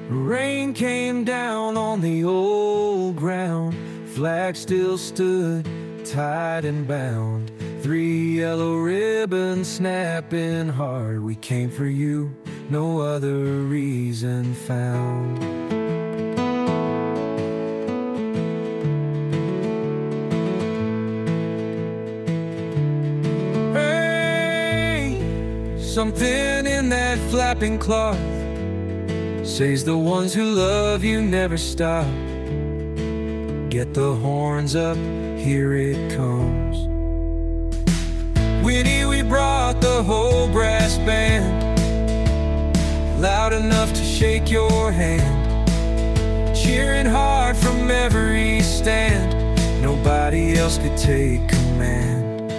Rain came down on the old ground, flag still stood, tied and bound. 3 yellow ribbons snapping hard. We came for you, no other reason found. Hey, something in that flapping cloth says the ones who love you never stop. Get the horns up, here it comes. Winnie, we brought the whole brass band, loud enough to shake your hand, cheering hard from every stand. Nobody else could take command.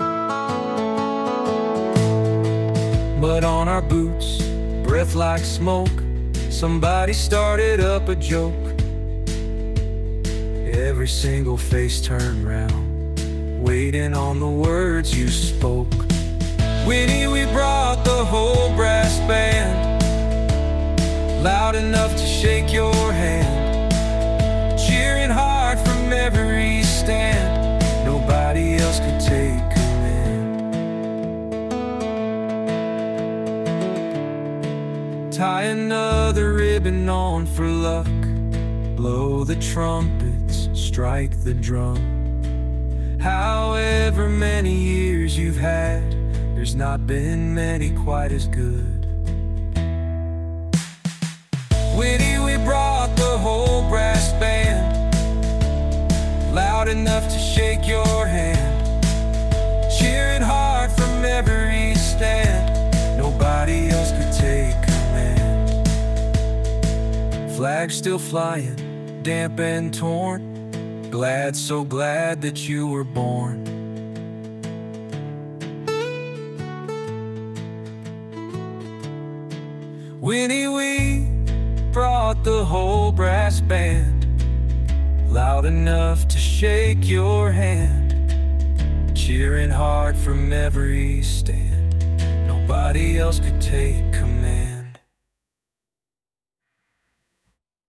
Mud on our boots, breath like smoke, somebody started up a joke. Every single face turned round, waiting on the words you spoke. Winnie, we brought the whole brass band, loud enough to shake your hand, cheering hard from every stand. Nobody else could take command. Tie another ribbon on for luck, blow the trumpets, strike the drum. However many years you've had, there's not been many quite as good. Winnie, we brought the whole brass band, loud enough to shake your hand, cheering hard from every stand. Nobody else could take command. Flag still flying, damp and torn, glad, so glad that you were born. Winnie, we brought the whole brass band, loud enough to shake your hand, cheering hard from every stand. Nobody else could take command.